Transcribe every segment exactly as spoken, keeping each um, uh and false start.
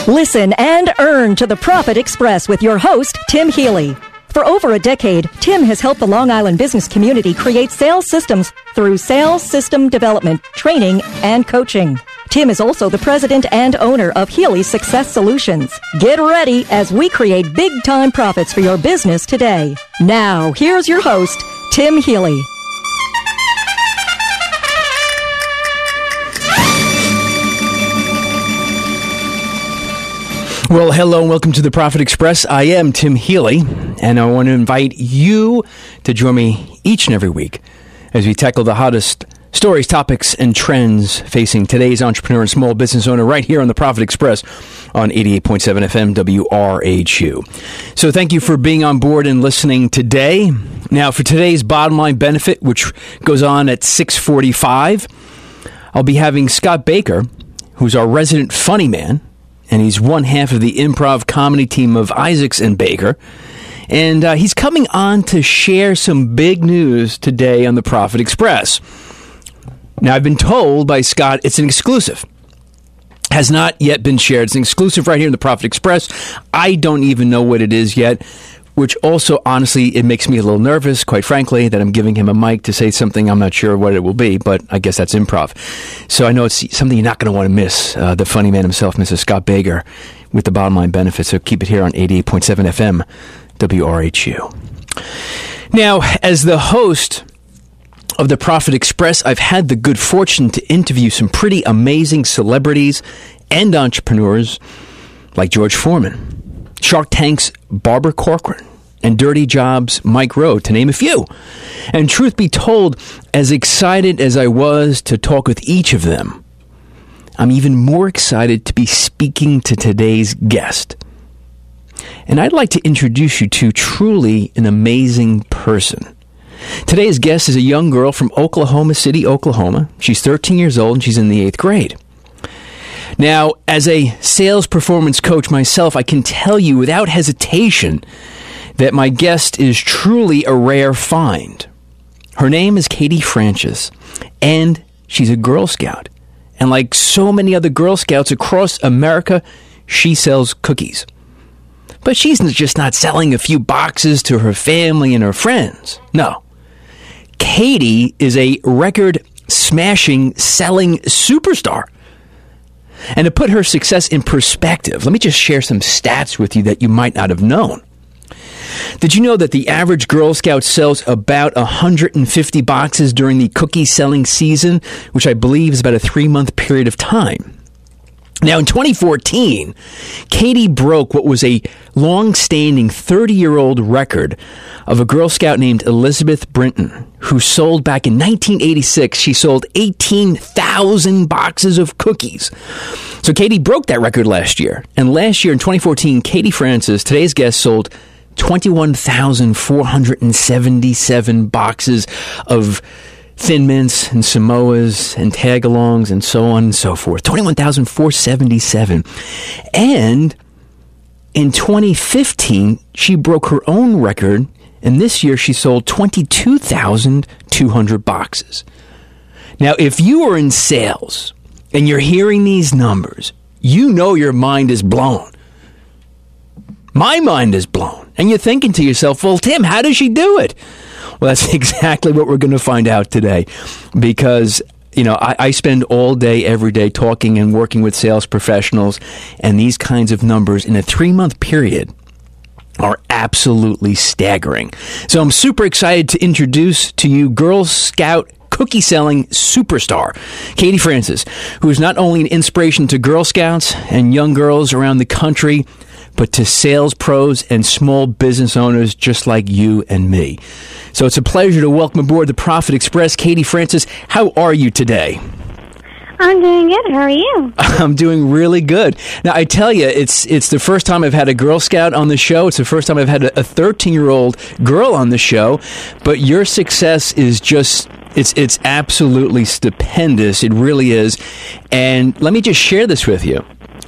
Listen and earn to the Profit Express with your host, Tim Healy. For over a decade, Tim has helped the Long Island business community create sales systems through sales system development, training, and coaching. Tim is also the president and owner of Healy Success Solutions. Get ready as we create big-time profits for your business today. Now, here's your host, Tim Healy. Well, hello and welcome to the Profit Express. I am Tim Healy, and I want to invite you to join me each and every week as we tackle the hottest stories, topics, and trends facing today's entrepreneur and small business owner right here on the Profit Express on eighty-eight point seven F M W R H U. So thank you for being on board and listening today. Now, for today's bottom line benefit, which goes on at six forty-five, I'll be having Scott Baker, who's our resident funny man, and he's one half of the improv comedy team of Isaacs and Baker. And uh, he's coming on to share some big news today on the Profit Express. Now, I've been told by Scott it's an exclusive. Has not yet been shared. It's an exclusive right here in the Profit Express. I don't even know what it is yet, which also, honestly, it makes me a little nervous, quite frankly, that I'm giving him a mic to say something I'm not sure what it will be, but I guess that's improv. So I know it's something you're not going to want to miss. Uh, the funny man himself, Mister Scott Baker, with the bottom line benefits. So keep it here on eighty-eight point seven F M W R H U. Now, as the host of the Profit Express, I've had the good fortune to interview some pretty amazing celebrities and entrepreneurs like George Foreman, Shark Tank's Barbara Corcoran, and Dirty Jobs' Mike Rowe, to name a few. And truth be told, as excited as I was to talk with each of them, I'm even more excited to be speaking to today's guest. And I'd like to introduce you to truly an amazing person. Today's guest is a young girl from Oklahoma City, Oklahoma. She's thirteen years old and she's in the eighth grade. Now, as a sales performance coach myself, I can tell you without hesitation that my guest is truly a rare find. Her name is Katie Francis, and she's a Girl Scout. And like so many other Girl Scouts across America, she sells cookies. But she's just not selling a few boxes to her family and her friends. No. Katie is a record-smashing, selling superstar. And to put her success in perspective, let me just share some stats with you that you might not have known. Did you know that the average Girl Scout sells about one hundred fifty boxes during the cookie selling season, which I believe is about a three-month period of time? Now, in twenty fourteen, Katie broke what was a long-standing thirty-year-old record of a Girl Scout named Elizabeth Brinton, who sold back in nineteen eighty-six, she sold eighteen thousand boxes of cookies. So Katie broke that record last year. And last year, in twenty fourteen, Katie Francis, today's guest, sold twenty-one thousand four hundred seventy-seven boxes of Thin Mints and Samoas and Tagalongs and so on and so forth. twenty-one thousand four hundred seventy-seven. And in twenty fifteen, she broke her own record, and this year she sold twenty-two thousand two hundred boxes. Now, if you are in sales and you're hearing these numbers, you know your mind is blown. My mind is blown. And you're thinking to yourself, well, Tim, how does she do it? Well, that's exactly what we're going to find out today, because, you know, I, I spend all day, every day talking and working with sales professionals, and these kinds of numbers in a three-month period are absolutely staggering. So I'm super excited to introduce to you Girl Scout cookie-selling superstar, Katie Francis, who is not only an inspiration to Girl Scouts and young girls around the country, but to sales pros and small business owners just like you and me. So it's a pleasure to welcome aboard the Profit Express, Katie Francis. How are you today? I'm doing good. How are you? I'm doing really good. Now, I tell you, it's it's the first time I've had a Girl Scout on the show. It's the first time I've had a thirteen-year-old girl on the show. But your success is just, it's it's absolutely stupendous. It really is. And let me just share this with you.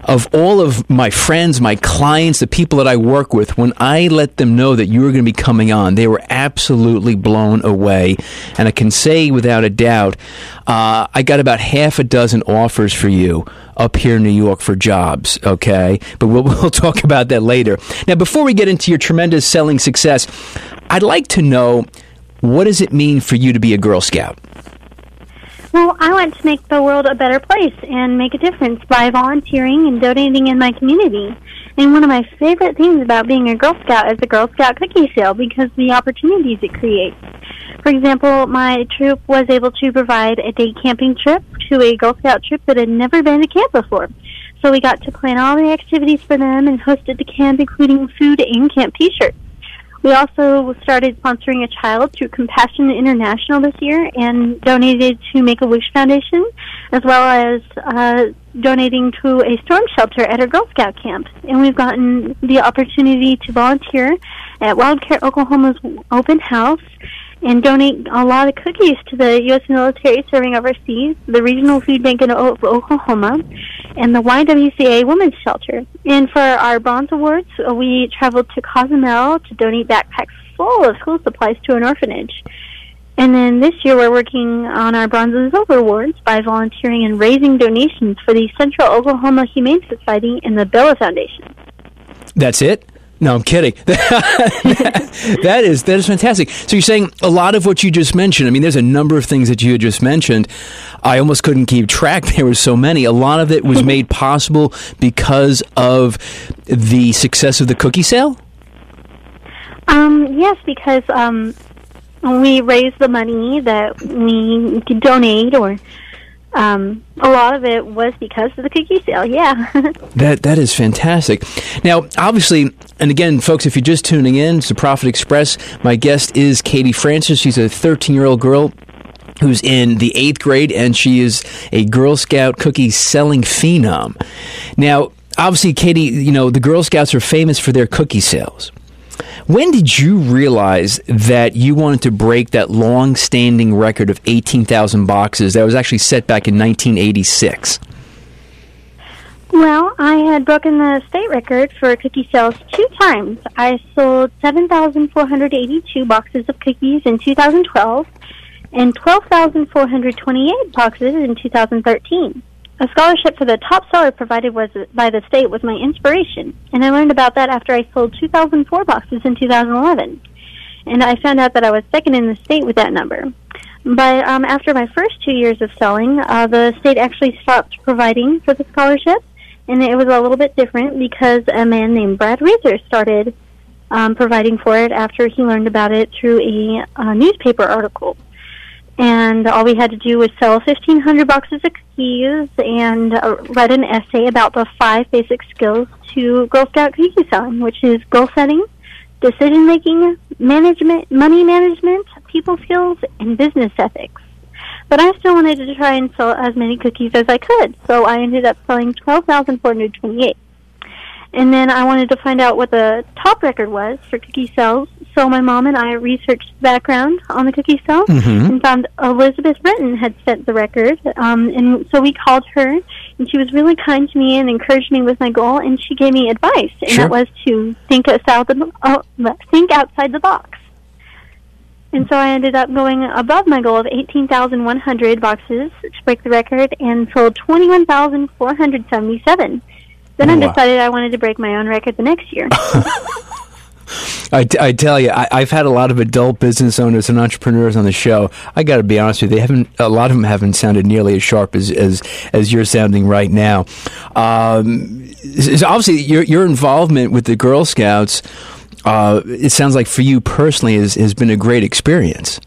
of all of my friends, my clients, the people that I work with, when I let them know that you were going to be coming on, they were absolutely blown away. And I can say without a doubt, uh, I got about half a dozen offers for you up here in New York for jobs, okay? But we'll, we'll talk about that later. Now, before we get into your tremendous selling success, I'd like to know, what does it mean for you to be a Girl Scout? Well, I want to make the world a better place and make a difference by volunteering and donating in my community. And one of my favorite things about being a Girl Scout is the Girl Scout cookie sale, because the opportunities it creates. For example, my troop was able to provide a day camping trip to a Girl Scout troop that had never been to camp before. So we got to plan all the activities for them and hosted the camp, including food and camp t-shirts. We also started sponsoring a child through Compassion International this year and donated to Make-A-Wish Foundation, as well as uh, donating to a storm shelter at our Girl Scout camp. And we've gotten the opportunity to volunteer at Wildcat Oklahoma's open house and donate a lot of cookies to the U S military serving overseas, the Regional Food Bank in o- Oklahoma, and the Y W C A Women's Shelter. And for our Bronze Awards, uh, we traveled to Cozumel to donate backpacks full of school supplies to an orphanage. And then this year we're working on our Bronze and Silver Awards by volunteering and raising donations for the Central Oklahoma Humane Society and the Bella Foundation. That's it? No, I'm kidding. that, that is that is fantastic. So you're saying a lot of what you just mentioned, I mean, there's a number of things that you had just mentioned. I almost couldn't keep track. There were so many. A lot of it was made possible because of the success of the cookie sale? Um, yes, because um, we raise the money that we could donate, or Um, a lot of it was because of the cookie sale, yeah. that That is fantastic. Now, obviously, and again, folks, if you're just tuning in, it's the Profit Express. My guest is Katie Francis. She's a thirteen-year-old girl who's in the eighth grade, and she is a Girl Scout cookie selling phenom. Now, obviously, Katie, you know, the Girl Scouts are famous for their cookie sales. When did you realize that you wanted to break that long-standing record of eighteen thousand boxes that was actually set back in nineteen eighty-six? Well, I had broken the state record for cookie sales two times. I sold seven thousand four hundred eighty-two boxes of cookies in two thousand twelve and twelve thousand four hundred twenty-eight boxes in two thousand thirteen. A scholarship for the top seller provided was by the state was my inspiration, and I learned about that after I sold two thousand four boxes in two thousand eleven. And I found out that I was second in the state with that number. But um, after my first two years of selling, uh, the state actually stopped providing for the scholarship, and it was a little bit different because a man named Brad Reeser started um, providing for it after he learned about it through a, a newspaper article. And all we had to do was sell fifteen hundred boxes of cookies and uh, write an essay about the five basic skills to Girl Scout cookie selling, which is goal setting, decision making, management, money management, people skills, and business ethics. But I still wanted to try and sell as many cookies as I could, so I ended up selling twelve thousand four hundred twenty-eight. And then I wanted to find out what the top record was for cookie sales, so my mom and I researched the background on the cookie sale mm-hmm. and found Elizabeth Britton had set the record. Um, and so we called her, and she was really kind to me and encouraged me with my goal, and she gave me advice, and sure. that was to think outside the, uh, think outside the box. And so I ended up going above my goal of eighteen thousand one hundred boxes to break the record and sold twenty-one thousand four hundred seventy-seven. Then I decided I wanted to break my own record the next year. I, t- I tell you, I, I've had a lot of adult business owners and entrepreneurs on the show. I got to be honest with you, they haven't. A lot of them haven't sounded nearly as sharp as as, as you're sounding right now. Um, so obviously, your your involvement with the Girl Scouts, uh, it sounds like for you personally, has has been a great experience.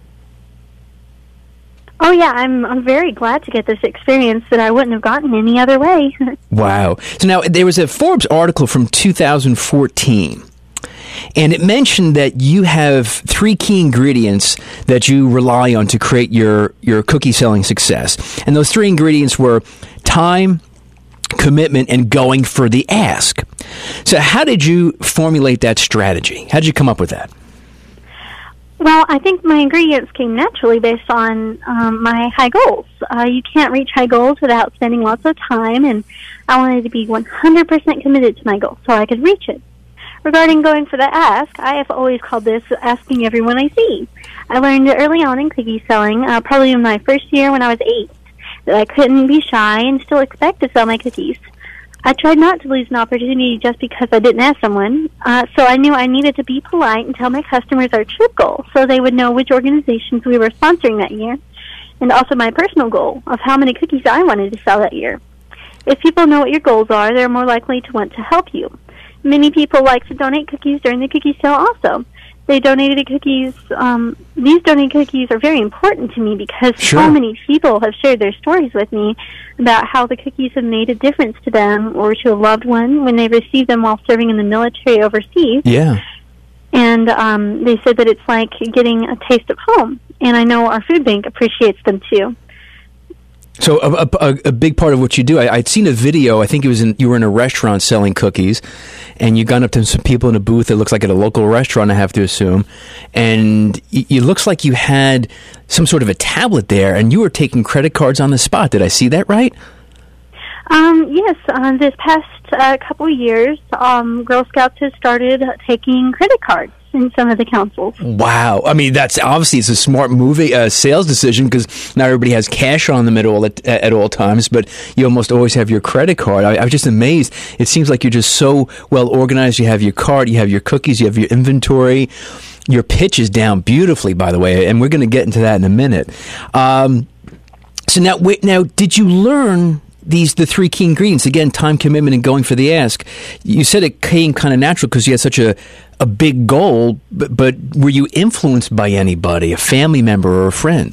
Oh, yeah, I'm I'm very glad to get this experience that I wouldn't have gotten any other way. Wow. So now, there was a Forbes article from two thousand fourteen, and it mentioned that you have three key ingredients that you rely on to create your, your cookie selling success. And those three ingredients were time, commitment, and going for the ask. So how did you formulate that strategy? How did you come up with that? Well, I think my ingredients came naturally based on um, my high goals. Uh, you can't reach high goals without spending lots of time, and I wanted to be one hundred percent committed to my goal so I could reach it. Regarding going for the ask, I have always called this asking everyone I see. I learned early on in cookie selling, uh, probably in my first year when I was eight, that I couldn't be shy and still expect to sell my cookies. I tried not to lose an opportunity just because I didn't ask someone, uh, so I knew I needed to be polite and tell my customers our true goal so they would know which organizations we were sponsoring that year, and also my personal goal of how many cookies I wanted to sell that year. If people know what your goals are, they're more likely to want to help you. Many people like to donate cookies during the cookie sale also. They donated cookies. Um, these donated cookies are very important to me because Sure. so many people have shared their stories with me about how the cookies have made a difference to them or to a loved one when they received them while serving in the military overseas. Yeah. And um, they said that it's like getting a taste of home. And I know our food bank appreciates them too. So a, a, a big part of what you do, I, I'd seen a video, I think it was in, you were in a restaurant selling cookies, and you got up to some people in a booth that looks like at a local restaurant, I have to assume, and it, it looks like you had some sort of a tablet there, and you were taking credit cards on the spot. Did I see that right? Um, yes, uh, this past uh, couple of years, um, Girl Scouts has started taking credit cards in some of the councils. Wow. I mean, that's obviously it's a smart movie, uh, sales decision because not everybody has cash on them at all at, at all times, but you almost always have your credit card. I, I was just amazed. It seems like you're just so well organized. You have your card, you have your cookies, you have your inventory. Your pitch is down beautifully, by the way, and we're going to get into that in a minute. Um, so now, wait, now, did you learn these the three key ingredients? Again, time, commitment, and going for the ask. You said it came kind of natural because you had such a, a big goal, but, but were you influenced by anybody, a family member or a friend?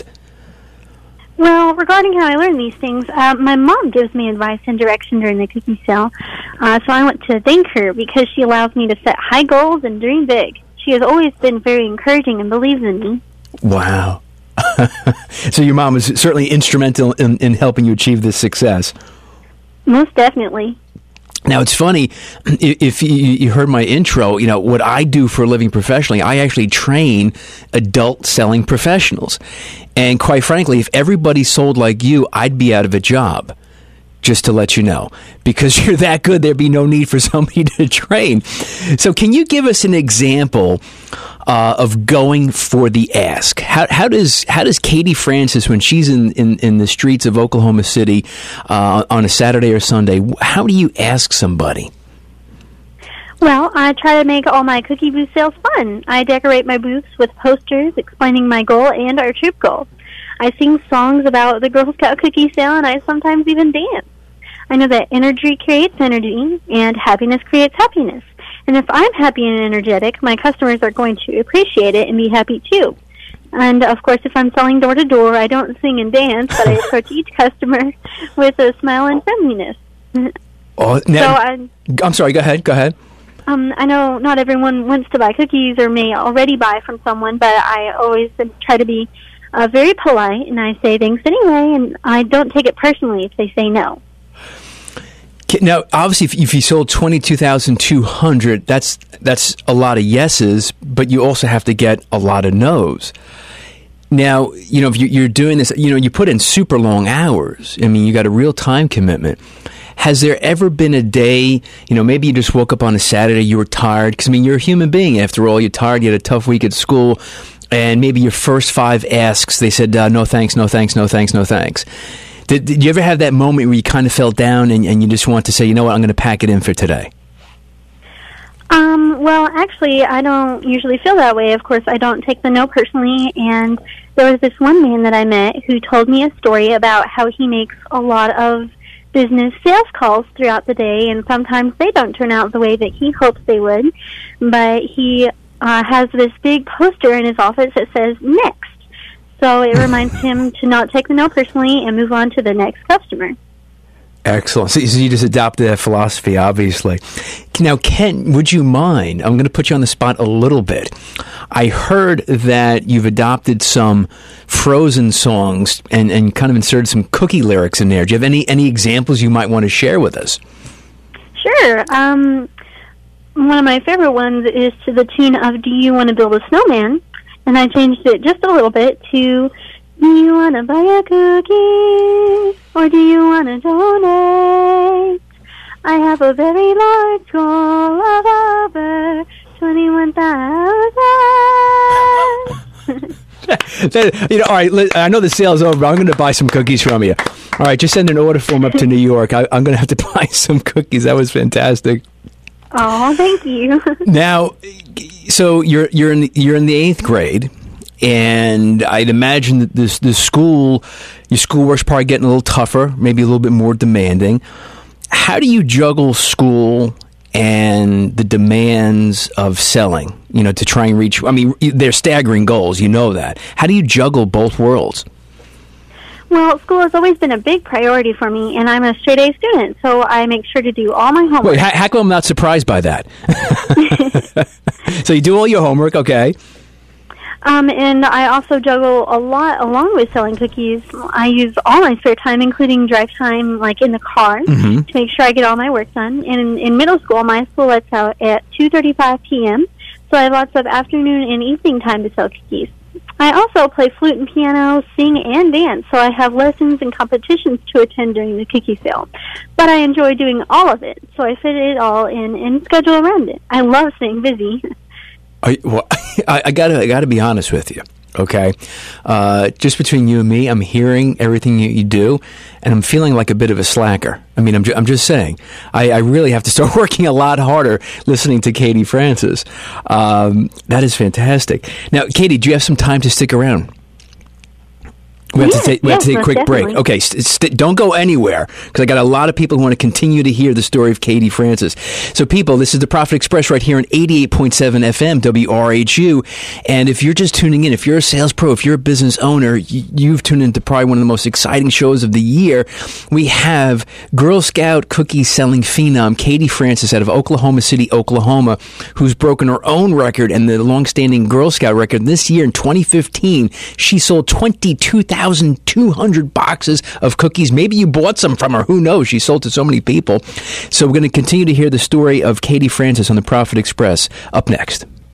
Well, regarding how I learned these things, uh, my mom gives me advice and direction during the cookie sale, uh, so I want to thank her because she allows me to set high goals and dream big. She has always been very encouraging and believes in me. Wow. So your mom was certainly instrumental in, in helping you achieve this success. Most definitely. Now, it's funny, if you heard my intro, you know, what I do for a living professionally, I actually train adult selling professionals. And quite frankly, if everybody sold like you, I'd be out of a job. Just to let you know, because you're that good, there'd be no need for somebody to train. So can you give us an example uh, of going for the ask? How, how does how does Katie Francis, when she's in, in, in the streets of Oklahoma City uh, on a Saturday or Sunday, how do you ask somebody? Well, I try to make all my cookie booth sales fun. I decorate my booths with posters explaining my goal and our troop goal. I sing songs about the Girl Scout cookie sale, and I sometimes even dance. I know that energy creates energy, and happiness creates happiness. And if I'm happy and energetic, my customers are going to appreciate it and be happy too. And, of course, if I'm selling door-to-door, I don't sing and dance, but I approach each customer with a smile and friendliness. Oh, now, so I, I'm sorry, go ahead, go ahead. Um, I know not everyone wants to buy cookies or may already buy from someone, but I always try to be uh, very polite, and I say thanks anyway, and I don't take it personally if they say no. Now, obviously, if, if you sold twenty-two thousand two hundred, that's that's a lot of yeses, but you also have to get a lot of no's. Now, you know, if you, you're doing this, you know, you put in super long hours. I mean, you got a real time commitment. Has there ever been a day, you know, maybe you just woke up on a Saturday, you were tired, because, I mean, you're a human being, after all. You're tired, you had a tough week at school, and maybe your first five asks, they said, uh, no thanks, no thanks, no thanks, no thanks. Did, did you ever have that moment where you kind of felt down and, and you just want to say, you know what, I'm going to pack it in for today? Um, well, actually, I don't usually feel that way. Of course, I don't take the no personally, and there was this one man that I met who told me a story about how he makes a lot of business sales calls throughout the day, and sometimes they don't turn out the way that he hopes they would, but he uh, has this big poster in his office that says next. So it reminds him to not take the no personally and move on to the next customer. Excellent. So you just adopted that philosophy, obviously. Now, Ken, would you mind? I'm going to put you on the spot a little bit. I heard that you've adopted some Frozen songs and, and kind of inserted some cookie lyrics in there. Do you have any, any examples you might want to share with us? Sure. Um, one of my favorite ones is to the tune of Do You Want to Build a Snowman? And I changed it just a little bit to, do you want to buy a cookie or do you want to donate? I have a very large goal of over twenty-one thousand. That, you know, all right, I know the sale's over, but I'm going to buy some cookies from you. All right, just send an order form up to New York. I, I'm going to have to buy some cookies. That was fantastic. Oh, thank you. Now, so you're you're in the, you're in the eighth grade, and I'd imagine that this this school, your schoolwork's probably getting a little tougher, maybe a little bit more demanding. How do you juggle school and the demands of selling, you know, to try and reach, I mean, they're staggering goals, you know that. How do you juggle both worlds? Well, school has always been a big priority for me, and I'm a straight-A student, so I make sure to do all my homework. Wait, how, how come I'm not surprised by that? So you do all your homework, okay. Um, and I also juggle a lot along with selling cookies. I use all my spare time, including drive time, like in the car, mm-hmm. to make sure I get all my work done. And in, in middle school, my school lets out at two thirty-five p.m., so I have lots of afternoon and evening time to sell cookies. I also play flute and piano, sing, and dance, so I have lessons and competitions to attend during the cookie sale. But I enjoy doing all of it, so I fit it all in and schedule around it. I love staying busy. I, well, I, I gotta, I gotta be honest with you, okay? Uh, just between you and me, I'm hearing everything you, you do, and I'm feeling like a bit of a slacker. I mean, I'm, ju- I'm just saying, I, I really have to start working a lot harder listening to Katie Francis. Um, that is fantastic. Now, Katie, do you have some time to stick around? We have, yes, to, ta- we yes, have to take a quick definitely. break. Okay, st- st- don't go anywhere, because I got a lot of people who want to continue to hear the story of Katie Francis. So, people, this is the Profit Express right here on eighty-eight point seven F M, W R H U. And if you're just tuning in, if you're a sales pro, if you're a business owner, y- you've tuned into probably one of the most exciting shows of the year. We have Girl Scout cookie selling phenom Katie Francis out of Oklahoma City, Oklahoma, who's broken her own record and the long-standing Girl Scout record. This year in twenty fifteen, she sold twenty-two thousand two hundred boxes of cookies. Maybe you bought some from her. Who knows? She sold to so many people. So we're going to continue to hear the story of Katie Francis on the Profit Express up next.